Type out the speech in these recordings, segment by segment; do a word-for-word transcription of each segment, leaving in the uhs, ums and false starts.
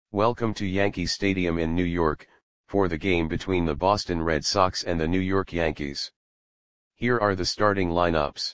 Welcome to Yankee Stadium in New York, for the game between the Boston Red Sox and the New York Yankees. Here are the starting lineups.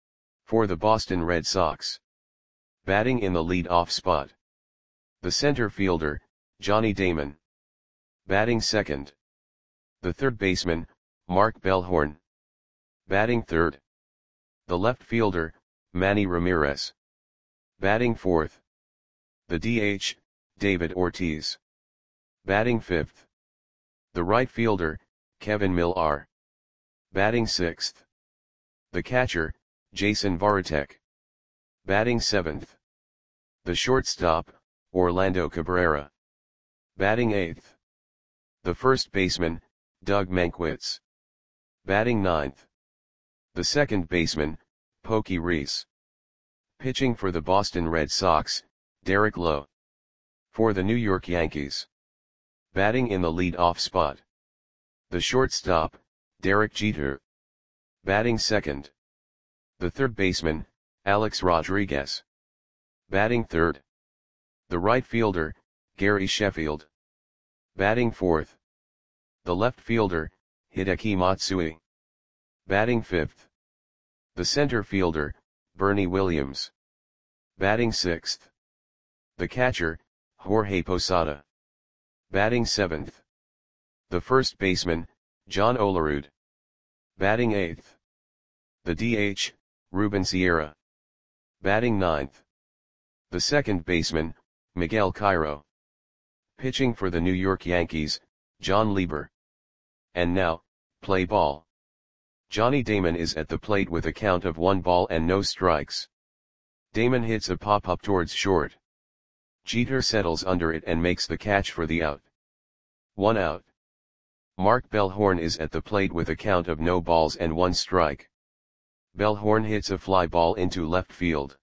For the Boston Red Sox. Batting in the lead-off spot. The center fielder, Johnny Damon. Batting second. The third baseman, Mark Bellhorn. Batting third. The left fielder, Manny Ramirez. Batting fourth. The D H, David Ortiz. Batting fifth. The right fielder, Kevin Millar. Batting sixth. The catcher, Jason Varitek. Batting seventh. The shortstop, Orlando Cabrera. Batting eighth. The first baseman, Doug Mankiewicz. Batting ninth. The second baseman, Pokey Reese. Pitching for the Boston Red Sox, Derek Lowe. For the New York Yankees. Batting in the lead-off spot. The shortstop, Derek Jeter. Batting second. The third baseman, Alex Rodriguez. Batting third. The right fielder, Gary Sheffield. Batting fourth. The left fielder, Hideki Matsui. Batting fifth. The center fielder, Bernie Williams. Batting sixth. The catcher, Jorge Posada. Batting seventh. The first baseman, John Olerud. Batting eighth. The D H, Ruben Sierra. Batting ninth. The second baseman, Miguel Cairo. Pitching for the New York Yankees, John Lieber. And now, play ball. Johnny Damon is at the plate with a count of one ball and no strikes. Damon hits a pop-up towards short. Jeter settles under it and makes the catch for the out. One out. Mark Bellhorn is at the plate with a count of no balls and one strike. Bellhorn hits a fly ball into left field.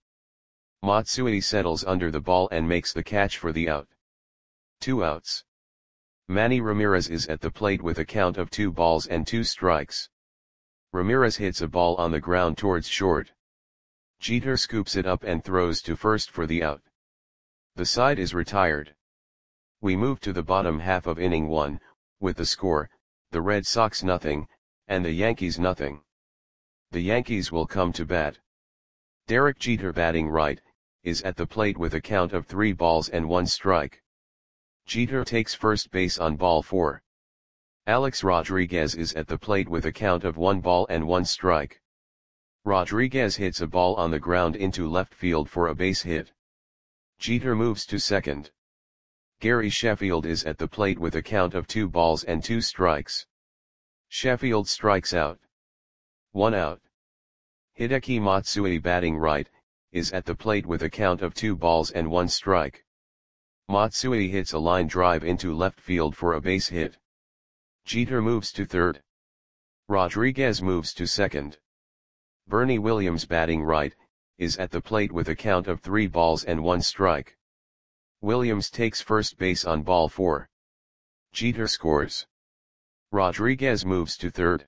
Matsui settles under the ball and makes the catch for the out. Two outs. Manny Ramirez is at the plate with a count of two balls and two strikes. Ramirez hits a ball on the ground towards short. Jeter scoops it up and throws to first for the out. The side is retired. We move to the bottom half of inning one, with the score, the Red Sox nothing, and the Yankees nothing. The Yankees will come to bat. Derek Jeter, batting right, is at the plate with a count of three balls and one strike. Jeter takes first base on ball four. Alex Rodriguez is at the plate with a count of one ball and one strike. Rodriguez hits a ball on the ground into left field for a base hit. Jeter moves to second. Gary Sheffield is at the plate with a count of two balls and two strikes. Sheffield strikes out. One out. Hideki Matsui, batting right, is at the plate with a count of two balls and one strike. Matsui hits a line drive into left field for a base hit. Jeter moves to third. Rodriguez moves to second. Bernie Williams, batting right, is at the plate with a count of three balls and one strike. Williams takes first base on ball four. Jeter scores. Rodriguez moves to third.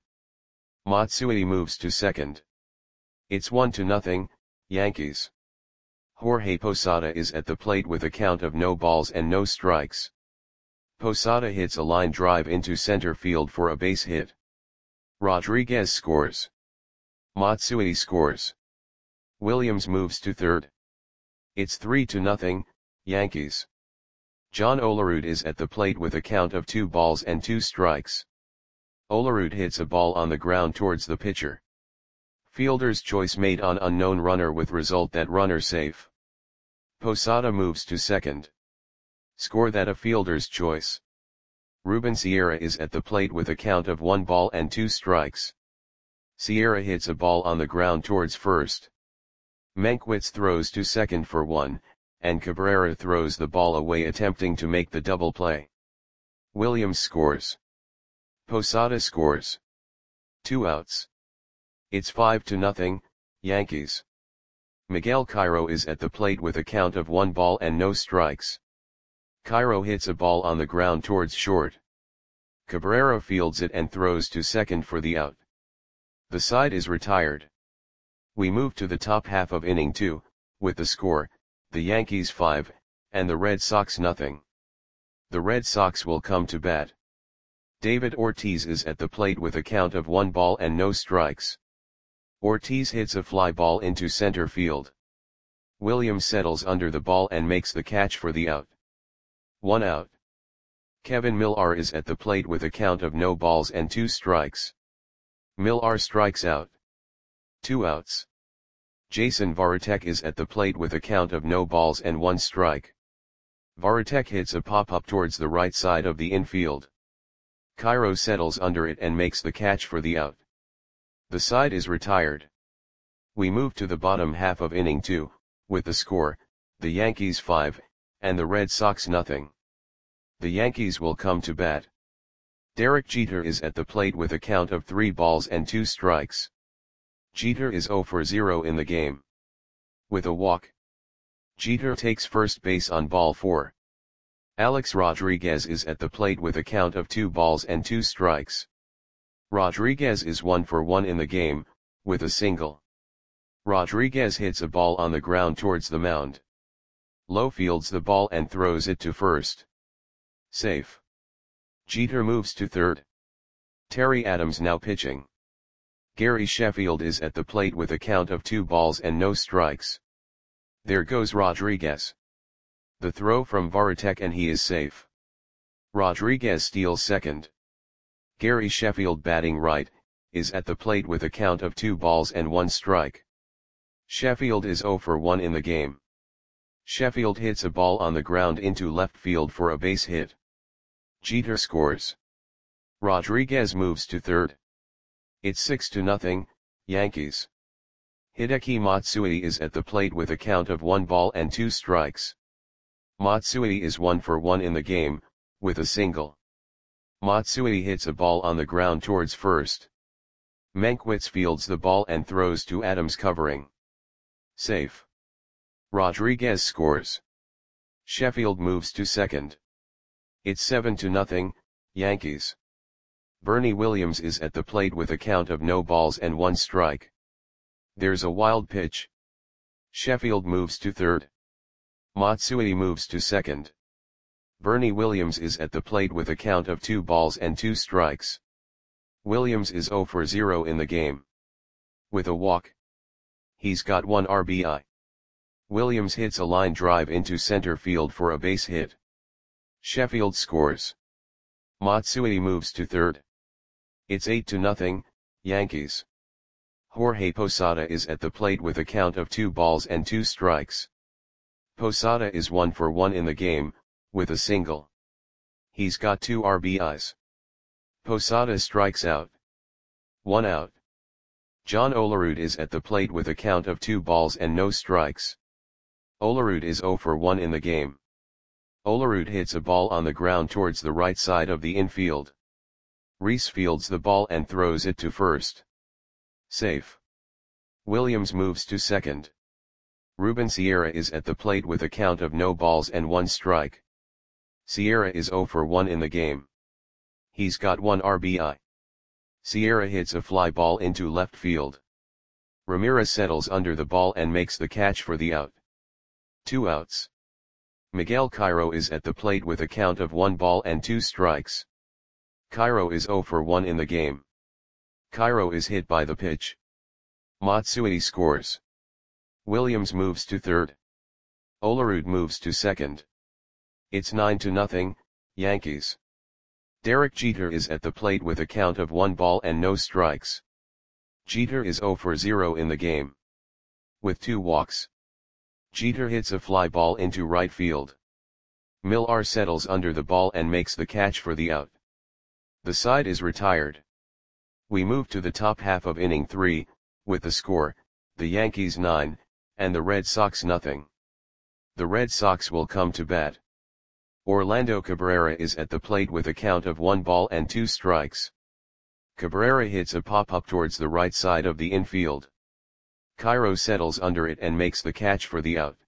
Matsui moves to second. It's one to nothing, Yankees. Jorge Posada is at the plate with a count of no balls and no strikes. Posada hits a line drive into center field for a base hit. Rodriguez scores. Matsui scores. Williams moves to third. It's three to nothing, Yankees. John Olerud is at the plate with a count of two balls and two strikes. Olerud hits a ball on the ground towards the pitcher. Fielder's choice made on unknown runner with result that runner safe. Posada moves to second. Score that a fielder's choice. Ruben Sierra is at the plate with a count of one ball and two strikes. Sierra hits a ball on the ground towards first. Mankiewicz throws to second for one, and Cabrera throws the ball away attempting to make the double play. Williams scores. Posada scores. Two outs. It's five to nothing, Yankees. Miguel Cairo is at the plate with a count of one ball and no strikes. Cairo hits a ball on the ground towards short. Cabrera fields it and throws to second for the out. The side is retired. We move to the top half of inning two, with the score, the Yankees five, and the Red Sox nothing. The Red Sox will come to bat. David Ortiz is at the plate with a count of one ball and no strikes. Ortiz hits a fly ball into center field. Williams settles under the ball and makes the catch for the out. One out. Kevin Millar is at the plate with a count of no balls and two strikes. Millar strikes out. Two outs. Jason Varitek is at the plate with a count of no balls and one strike. Varitek hits a pop-up towards the right side of the infield. Cairo settles under it and makes the catch for the out. The side is retired. We move to the bottom half of inning two, with the score, the Yankees five, and the Red Sox nothing. The Yankees will come to bat. Derek Jeter is at the plate with a count of three balls and two strikes. Jeter is zero for zero in the game. With a walk. Jeter takes first base on ball four. Alex Rodriguez is at the plate with a count of two balls and two strikes. Rodriguez is one for one in the game, with a single. Rodriguez hits a ball on the ground towards the mound. Lowe fields the ball and throws it to first. Safe. Jeter moves to third. Terry Adams now pitching. Gary Sheffield is at the plate with a count of two balls and no strikes. There goes Rodriguez. The throw from Varitek and he is safe. Rodriguez steals second. Gary Sheffield batting right, is at the plate with a count of two balls and one strike. Sheffield is zero for one in the game. Sheffield hits a ball on the ground into left field for a base hit. Jeter scores. Rodriguez moves to third. It's six to nothing, Yankees. Hideki Matsui is at the plate with a count of one ball and two strikes. Matsui is one for one in the game, with a single. Matsui hits a ball on the ground towards first. Mankiewicz fields the ball and throws to Adams covering. Safe. Rodriguez scores. Sheffield moves to second. It's seven to nothing, Yankees. Bernie Williams is at the plate with a count of no balls and one strike. There's a wild pitch. Sheffield moves to third. Matsui moves to second. Bernie Williams is at the plate with a count of two balls and two strikes. Williams is zero for zero in the game. With a walk. He's got one R B I. Williams hits a line drive into center field for a base hit. Sheffield scores. Matsui moves to third. It's eight to nothing, Yankees. Jorge Posada is at the plate with a count of two balls and two strikes. Posada is one for one in the game, with a single. He's got two R B Is. Posada strikes out. One out. John Olerud is at the plate with a count of two balls and no strikes. Olerud is zero for one in the game. Olerud hits a ball on the ground towards the right side of the infield. Reese fields the ball and throws it to first. Safe. Williams moves to second. Ruben Sierra is at the plate with a count of no balls and one strike. Sierra is zero for one in the game. He's got one R B I. Sierra hits a fly ball into left field. Ramirez settles under the ball and makes the catch for the out. Two outs. Miguel Cairo is at the plate with a count of one ball and two strikes. Cairo is zero for one in the game. Cairo is hit by the pitch. Matsui scores. Williams moves to third. Olerud moves to second. It's nine to nothing, Yankees. Derek Jeter is at the plate with a count of one ball and no strikes. Jeter is zero for zero in the game. With two walks. Jeter hits a fly ball into right field. Millar settles under the ball and makes the catch for the out. The side is retired. We move to the top half of inning three, with the score, the Yankees nine, and the Red Sox nothing. The Red Sox will come to bat. Orlando Cabrera is at the plate with a count of one ball and two strikes. Cabrera hits a pop-up towards the right side of the infield. Cairo settles under it and makes the catch for the out.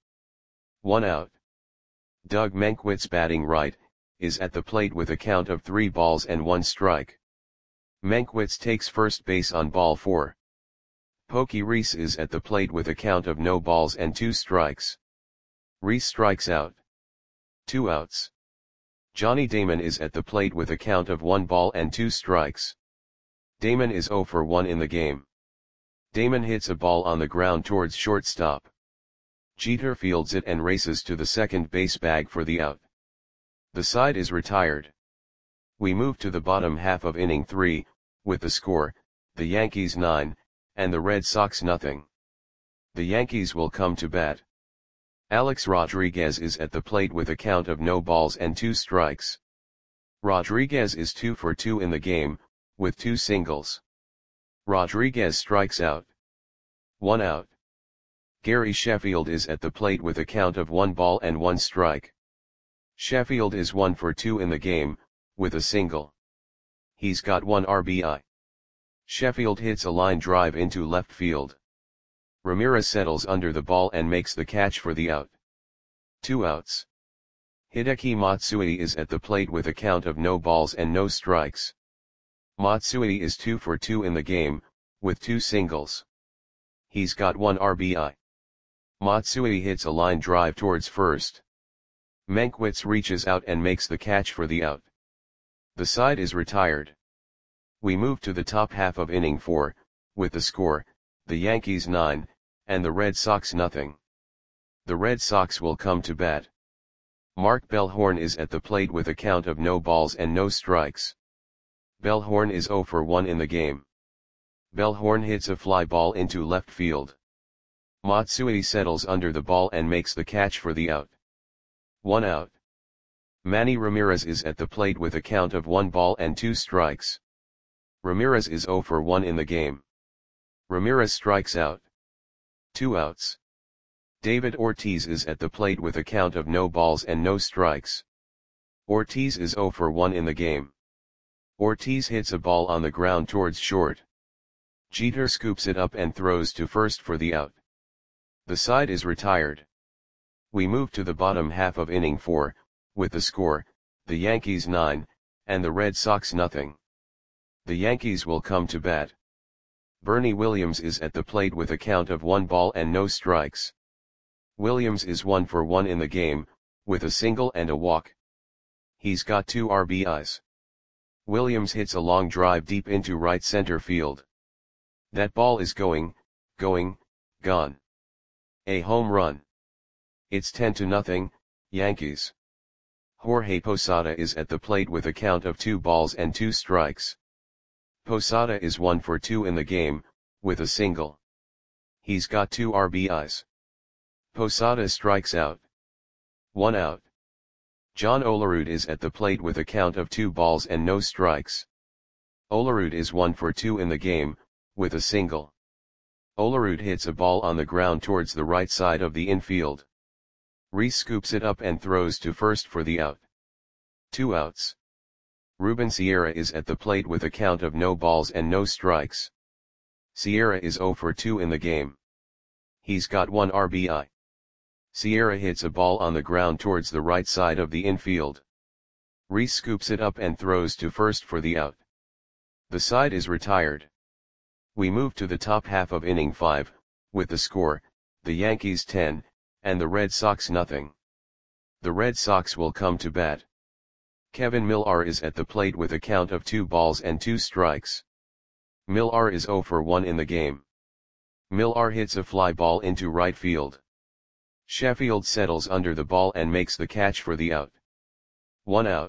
One out. Doug Mankiewicz batting right, is at the plate with a count of three balls and one strike. Mankiewicz takes first base on ball four. Pokey Reese is at the plate with a count of no balls and two strikes. Reese strikes out. Two outs. Johnny Damon is at the plate with a count of one ball and two strikes. Damon is zero for one in the game. Damon hits a ball on the ground towards shortstop. Jeter fields it and races to the second base bag for the out. The side is retired. We move to the bottom half of inning three, with the score, the Yankees nine, and the Red Sox nothing. The Yankees will come to bat. Alex Rodriguez is at the plate with a count of no balls and two strikes. Rodriguez is two for two in the game, with two singles. Rodriguez strikes out. One out. Gary Sheffield is at the plate with a count of one ball and one strike. Sheffield is one for two in the game, with a single. He's got one R B I. Sheffield hits a line drive into left field. Ramirez settles under the ball and makes the catch for the out. Two outs. Hideki Matsui is at the plate with a count of no balls and no strikes. Matsui is two for two in the game, with two singles. He's got one R B I. Matsui hits a line drive towards first. Mankiewicz reaches out and makes the catch for the out. The side is retired. We move to the top half of inning four, with the score, the Yankees nine, and the Red Sox nothing. The Red Sox will come to bat. Mark Bellhorn is at the plate with a count of no balls and no strikes. Bellhorn is zero for one in the game. Bellhorn hits a fly ball into left field. Matsui settles under the ball and makes the catch for the out. One out. Manny Ramirez is at the plate with a count of one ball and two strikes. Ramirez is zero for one in the game. Ramirez strikes out. Two outs. David Ortiz is at the plate with a count of no balls and no strikes. Ortiz is zero for one in the game. Ortiz hits a ball on the ground towards short. Jeter scoops it up and throws to first for the out. The side is retired. We move to the bottom half of inning four, with the score, the Yankees nine, and the Red Sox nothing. The Yankees will come to bat. Bernie Williams is at the plate with a count of one ball and no strikes. Williams is one for one in the game, with a single and a walk. He's got two R B Is. Williams hits a long drive deep into right center field. That ball is going, going, gone. A home run. It's ten to nothing, Yankees. Jorge Posada is at the plate with a count of two balls and two strikes. Posada is one for two in the game, with a single. He's got two R B Is. Posada strikes out. One out. John Olerud is at the plate with a count of two balls and no strikes. Olerud is one for two in the game, with a single. Olerud hits a ball on the ground towards the right side of the infield. Reese scoops it up and throws to first for the out. Two outs. Ruben Sierra is at the plate with a count of no balls and no strikes. Sierra is zero for two in the game. He's got one R B I. Sierra hits a ball on the ground towards the right side of the infield. Reese scoops it up and throws to first for the out. The side is retired. We move to the top half of inning five, with the score, the Yankees ten, and the Red Sox nothing. The Red Sox will come to bat. Kevin Millar is at the plate with a count of two balls and two strikes. Millar is zero for one in the game. Millar hits a fly ball into right field. Sheffield settles under the ball and makes the catch for the out. One out.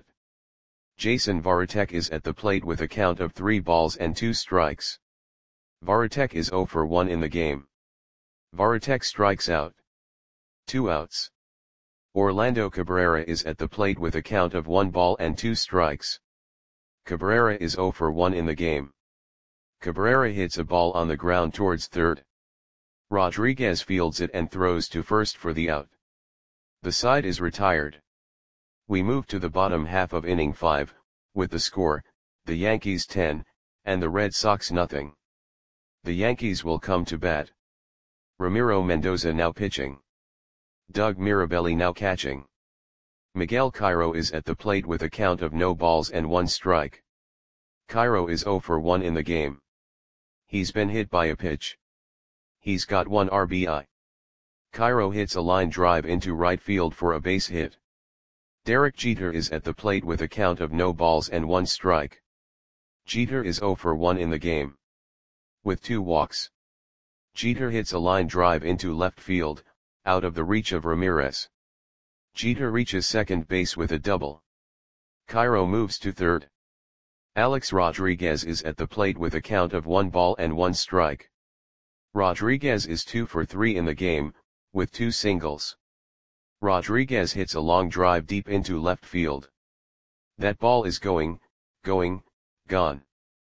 Jason Varitek is at the plate with a count of three balls and two strikes. Varitek is zero for one in the game. Varitek strikes out. Two outs. Orlando Cabrera is at the plate with a count of one ball and two strikes. Cabrera is zero for one in the game. Cabrera hits a ball on the ground towards third. Rodriguez fields it and throws to first for the out. The side is retired. We move to the bottom half of inning five, with the score, the Yankees ten, and the Red Sox nothing. The Yankees will come to bat. Ramiro Mendoza now pitching. Doug Mirabelli now catching. Miguel Cairo is at the plate with a count of no balls and one strike. Cairo is zero for one in the game. He's been hit by a pitch. He's got one R B I. Cairo hits a line drive into right field for a base hit. Derek Jeter is at the plate with a count of no balls and one strike. Jeter is zero for one in the game. With two walks. Jeter hits a line drive into left field, out of the reach of Ramirez. Jeter reaches second base with a double. Cairo moves to third. Alex Rodriguez is at the plate with a count of one ball and one strike. Rodriguez is two for three in the game, with two singles. Rodriguez hits a long drive deep into left field. That ball is going, going, gone.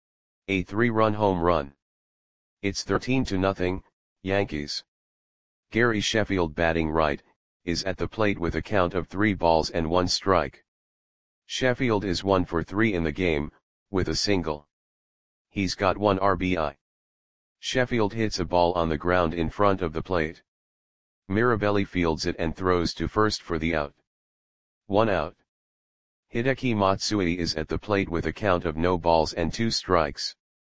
A three-run home run. It's thirteen to nothing, Yankees. Gary Sheffield, batting right, is at the plate with a count of three balls and one strike. Sheffield is one for three in the game, with a single. He's got one R B I. Sheffield hits a ball on the ground in front of the plate. Mirabelli fields it and throws to first for the out. One out. Hideki Matsui is at the plate with a count of no balls and two strikes.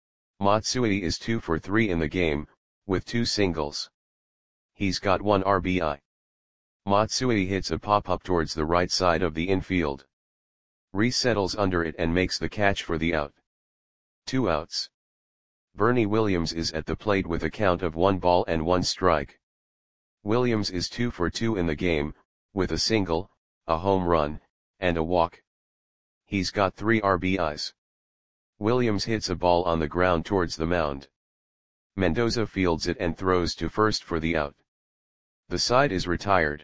Matsui is two for three in the game, with two singles. He's got one R B I. Matsui hits a pop-up towards the right side of the infield. Reese settles under it and makes the catch for the out. Two outs. Bernie Williams is at the plate with a count of one ball and one strike. Williams is two for two in the game, with a single, a home run, and a walk. He's got three R B Is. Williams hits a ball on the ground towards the mound. Mendoza fields it and throws to first for the out. The side is retired.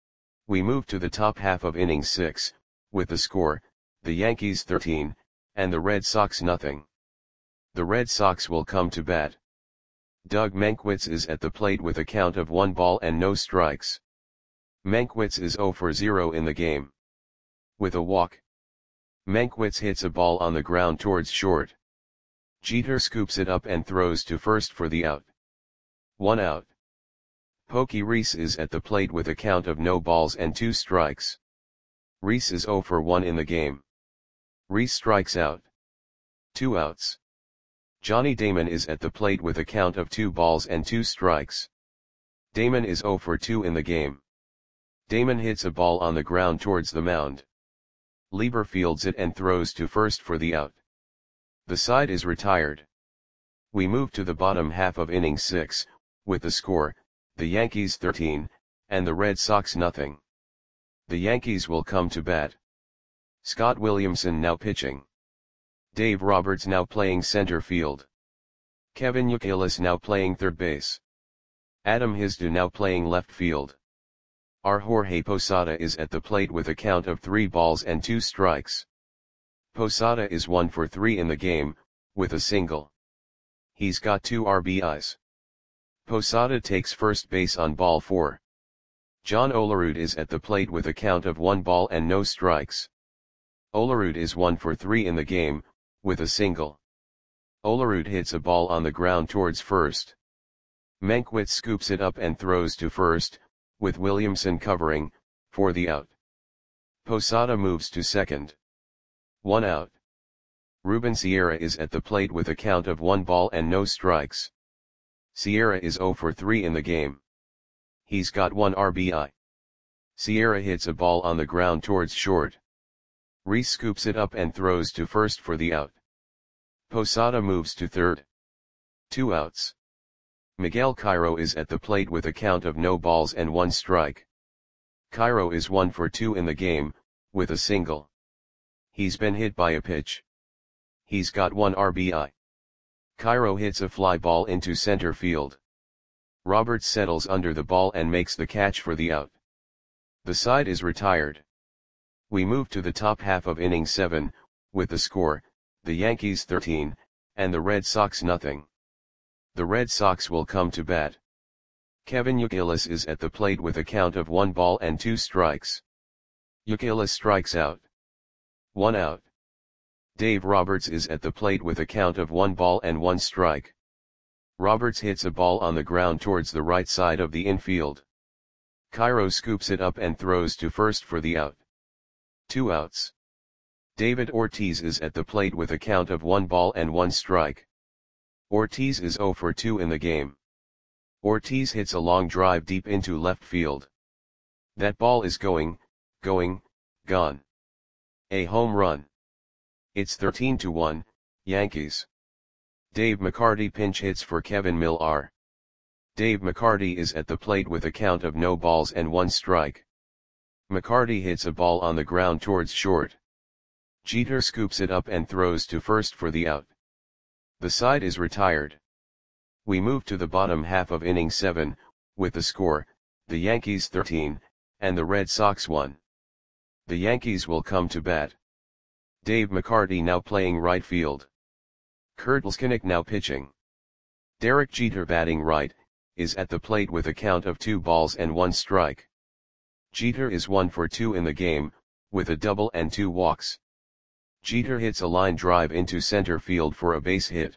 We move to the top half of inning six, with the score, the Yankees thirteen, and the Red Sox nothing. The Red Sox will come to bat. Doug Mankiewicz is at the plate with a count of one ball and no strikes. Mankiewicz is zero for zero in the game. With a walk. Mankiewicz hits a ball on the ground towards short. Jeter scoops it up and throws to first for the out. One out. Pokey Reese is at the plate with a count of no balls and two strikes. Reese is zero for one in the game. Reese strikes out. Two outs. Johnny Damon is at the plate with a count of two balls and two strikes. Damon is zero for two in the game. Damon hits a ball on the ground towards the mound. Lieber fields it and throws to first for the out. The side is retired. We move to the bottom half of inning six, with the score, the Yankees thirteen, and the Red Sox nothing. The Yankees will come to bat. Scott Williamson now pitching. Dave Roberts now playing center field. Kevin Youkilis now playing third base. Adam Hizdu now playing left field. R. Jorge Posada is at the plate with a count of three balls and two strikes. Posada is one for three in the game, with a single. He's got two R B Is. Posada takes first base on ball four. John Olerud is at the plate with a count of one ball and no strikes. Olerud is one for three in the game, with a single. Olerud hits a ball on the ground towards first. Mankiewicz scoops it up and throws to first, with Williamson covering, for the out. Posada moves to second. One out. Ruben Sierra is at the plate with a count of one ball and no strikes. Sierra is zero for three in the game. He's got one R B I. Sierra hits a ball on the ground towards short. Reese scoops it up and throws to first for the out. Posada moves to third. Two outs. Miguel Cairo is at the plate with a count of no balls and one strike. Cairo is one for two in the game, with a single. He's been hit by a pitch. He's got one R B I. Cairo hits a fly ball into center field. Roberts settles under the ball and makes the catch for the out. The side is retired. We move to the top half of inning seven, with the score, the Yankees thirteen, and the Red Sox nothing. The Red Sox will come to bat. Kevin Youkilis is at the plate with a count of one ball and two strikes. Youkilis strikes out. One out. Dave Roberts is at the plate with a count of one ball and one strike. Roberts hits a ball on the ground towards the right side of the infield. Cairo scoops it up and throws to first for the out. Two outs. David Ortiz is at the plate with a count of one ball and one strike. Ortiz is zero for two in the game. Ortiz hits a long drive deep into left field. That ball is going, going, gone. A home run. It's thirteen to one, Yankees. Dave McCarty pinch hits for Kevin Millar. Dave McCarty is at the plate with a count of no balls and one strike. McCarty hits a ball on the ground towards short. Jeter scoops it up and throws to first for the out. The side is retired. We move to the bottom half of inning seven, with the score, the Yankees thirteen, and the Red Sox one. The Yankees will come to bat. Dave McCarty now playing right field. Kurt Leskinick now pitching. Derek Jeter batting right, is at the plate with a count of two balls and one strike. Jeter is one for two in the game, with a double and two walks. Jeter hits a line drive into center field for a base hit.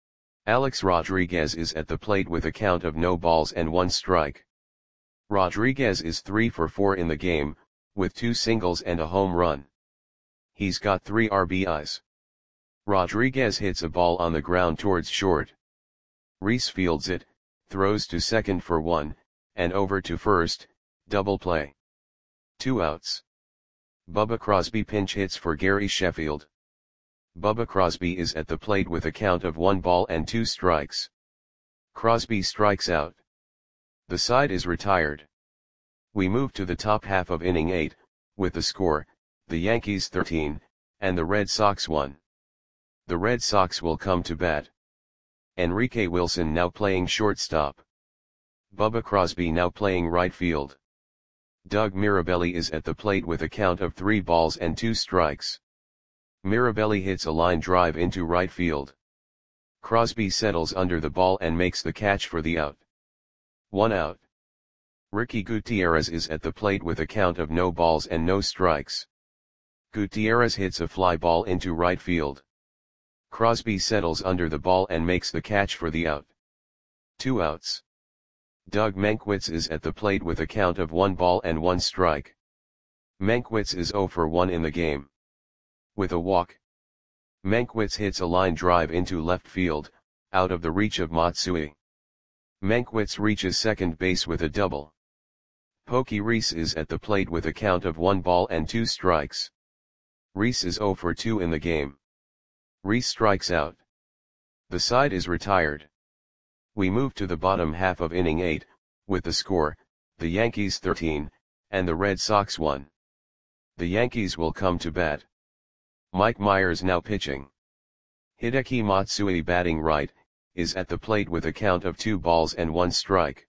Alex Rodriguez is at the plate with a count of no balls and one strike. Rodriguez is three for four in the game, with two singles and a home run. He's got three R B Is. Rodriguez hits a ball on the ground towards short. Rhys fields it, throws to second for one, and over to first, double play. Two outs. Bubba Crosby pinch hits for Gary Sheffield. Bubba Crosby is at the plate with a count of one ball and two strikes. Crosby strikes out. The side is retired. We move to the top half of inning eight, with the score, the Yankees thirteen, and the Red Sox one. The Red Sox will come to bat. Enrique Wilson now playing shortstop. Bubba Crosby now playing right field. Doug Mirabelli is at the plate with a count of three balls and two strikes. Mirabelli hits a line drive into right field. Crosby settles under the ball and makes the catch for the out. One out. Ricky Gutierrez is at the plate with a count of no balls and no strikes. Gutierrez hits a fly ball into right field. Crosby settles under the ball and makes the catch for the out. Two outs. Doug Mankiewicz is at the plate with a count of one ball and one strike. Mankiewicz is zero for one in the game. With a walk. Mankiewicz hits a line drive into left field, out of the reach of Matsui. Mankiewicz reaches second base with a double. Pokey Reese is at the plate with a count of one ball and two strikes. Reese is zero for two in the game. Reese strikes out. The side is retired. We move to the bottom half of inning eight, with the score, the Yankees thirteen, and the Red Sox one. The Yankees will come to bat. Mike Myers now pitching. Hideki Matsui batting right, is at the plate with a count of two balls and one strike.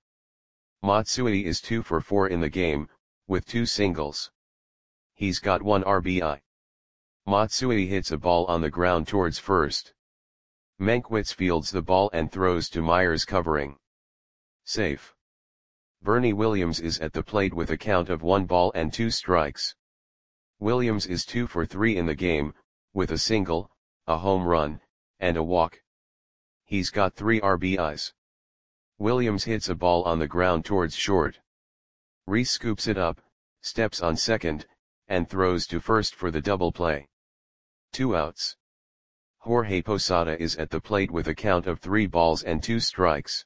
Matsui is two for four in the game, with two singles. He's got one R B I. Matsui hits a ball on the ground towards first. Mankiewicz fields the ball and throws to Myers covering. Safe. Bernie Williams is at the plate with a count of one ball and two strikes. Williams is two for three in the game, with a single, a home run, and a walk. He's got three R B Is. Williams hits a ball on the ground towards short. Reese scoops it up, steps on second, and throws to first for the double play. Two outs. Jorge Posada is at the plate with a count of three balls and two strikes.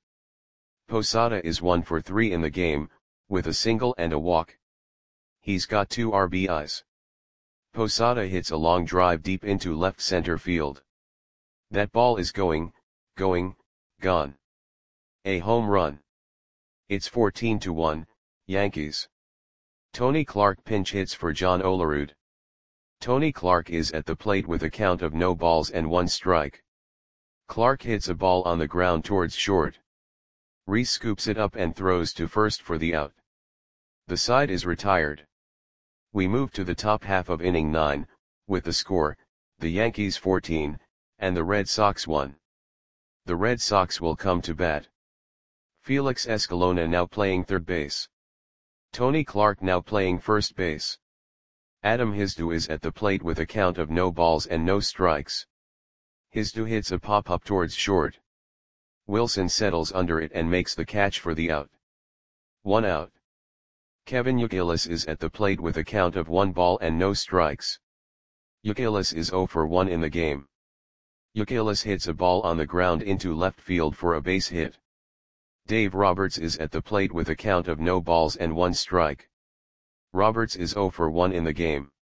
Posada is one for three in the game, with a single and a walk. He's got two R B Is. Posada hits a long drive deep into left center field. That ball is going, going, gone. A home run. It's fourteen to one, Yankees. Tony Clark pinch hits for John Olerud. Tony Clark is at the plate with a count of no balls and one strike. Clark hits a ball on the ground towards short. Reese scoops it up and throws to first for the out. The side is retired. We move to the top half of inning nine, with the score, the Yankees fourteen, and the Red Sox one. The Red Sox will come to bat. Felix Escalona now playing third base. Tony Clark now playing first base. Adam Hizdu is at the plate with a count of no balls and no strikes. Hizdu hits a pop-up towards short. Wilson settles under it and makes the catch for the out. One out. Kevin Youkilis is at the plate with a count of one ball and no strikes. Youkilis is zero for one in the game. Youkilis hits a ball on the ground into left field for a base hit. Dave Roberts is at the plate with a count of no balls and one strike. Roberts is zero for one in the game.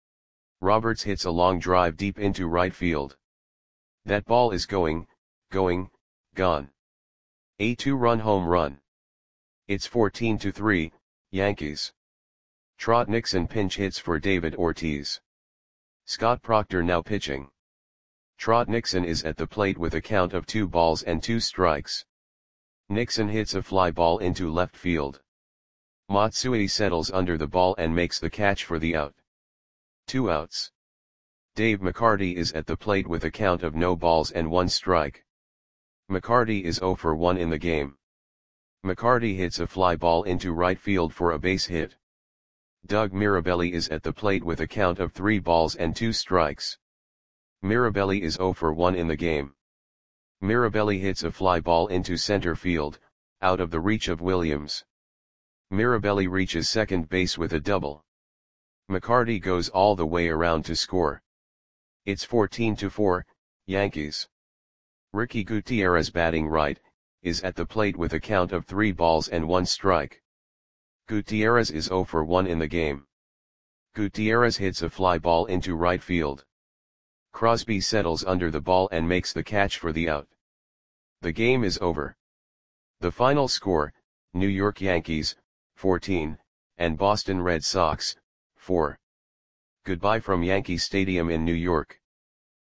Roberts hits a long drive deep into right field. That ball is going, going, gone. A two-run home run. It's fourteen to three, Yankees. Trot Nixon pinch hits for David Ortiz. Scott Proctor now pitching. Trot Nixon is at the plate with a count of two balls and two strikes. Nixon hits a fly ball into left field. Matsui settles under the ball and makes the catch for the out. Two outs. Dave McCarty is at the plate with a count of no balls and one strike. McCarty is zero for one in the game. McCarty hits a fly ball into right field for a base hit. Doug Mirabelli is at the plate with a count of three balls and two strikes. Mirabelli is zero for one in the game. Mirabelli hits a fly ball into center field, out of the reach of Williams. Mirabelli reaches second base with a double. McCarty goes all the way around to score. It's fourteen to four, Yankees. Ricky Gutierrez batting right, is at the plate with a count of three balls and one strike. Gutierrez is zero for one in the game. Gutierrez hits a fly ball into right field. Crosby settles under the ball and makes the catch for the out. The game is over. The final score, New York Yankees, fourteen, and Boston Red Sox, four. Goodbye from Yankee Stadium in New York.